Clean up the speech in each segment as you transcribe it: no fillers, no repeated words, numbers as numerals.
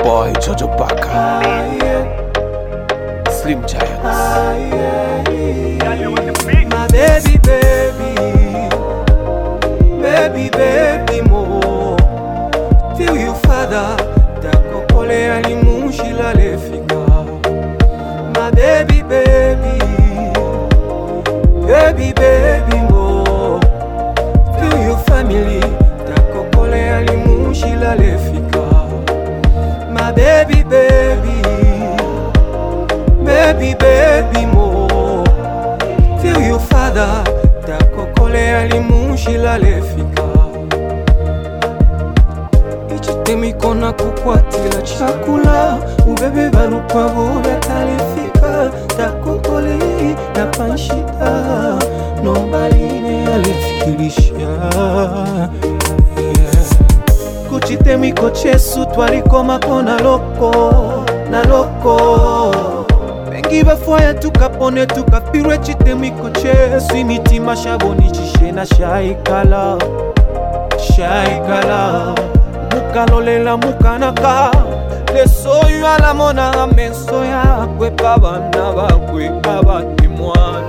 boy Jojo Parker, Slim Giants. My baby, baby, baby mo. Till you father, takokole alimushi la lefika. My baby, baby mo. Till you family, takokole alimushi la lefika. My baby, baby mo. Till you father, takokole alimushi la lefika. Ichitemi kona kukwatila chakula, ubebe barupa bura talifika. Takokole na panshita, nombaline alifikirisha. Kuchitemi kochesu twalikoma kona na loko. Bengi bafoya tukapone tukapirwe chitemi kochesu. Imitima shaboni chishena shaikala. Mukalolela mukanaka. Lesoyu ala mona amensoya. Kwe pabana bakwe abatemwana.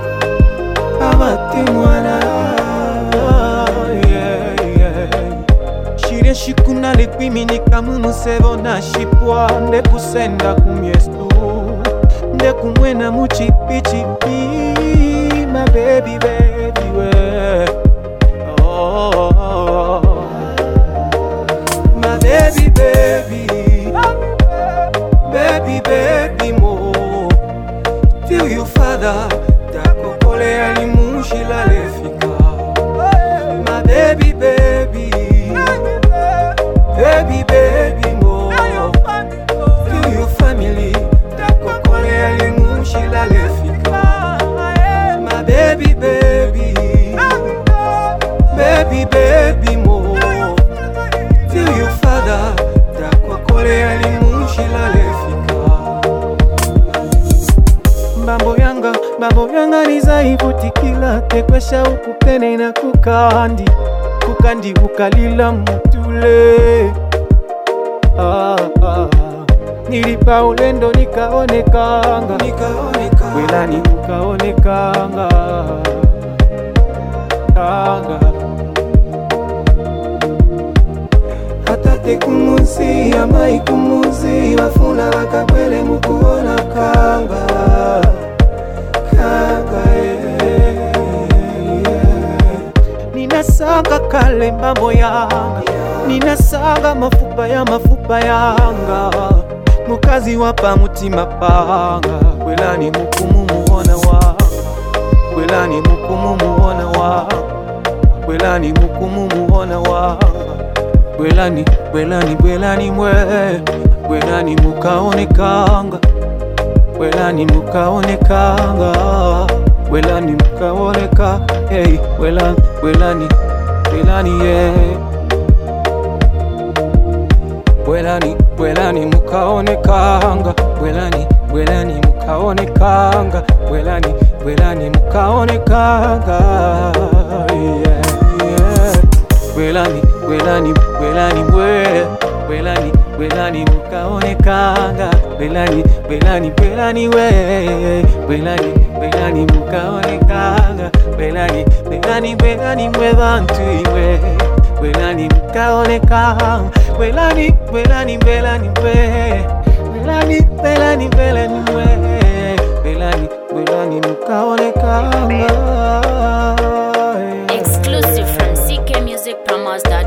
Shire shikuna lekwimini kamumu sebo na shipwa. Nde kusenda kumyestu, nde kumwena muchipichipi. My baby we. Oh, my baby mo. Till you father, takokole alimushi la lefika. My baby mo. Till you family, takokole alimushi la lefika. My baby mo. Till you father, takokole alimushi la lefika. Mambo yanga nizaivutikila. Tekwesha ukupene na kukandi ukalila mutule. Nilipa ulendo nikaonekanga. Welani ukaonekanga. Hatate kumuzi amai kumuzi. Wafuna wakakwele mukuona kanga. Ninasanga kale mambo yanga. Ninasanga mafupa yanga. Mukazi wapa mutima panga. Welani mukumu muona wanga. Welani mukumu muona wanga. Welani mukumu muona wanga. Welani mwe. Welani mukaonekanga. Welani mukaonekanga. Welani mukaoneka. Hey, welani yeah. Welani mukaonekanga. Welani mukaonekanga. Welani mukaonekanga. Yeah. Welani mwe. Welani mukaonekanga. Welani we. Welani mukaonekanga. Welani mwe bantu iwe. Welani mukaonekanga. Welani mwe. Welani mukaonekanga. Exclusive from CKMusicPromos.com.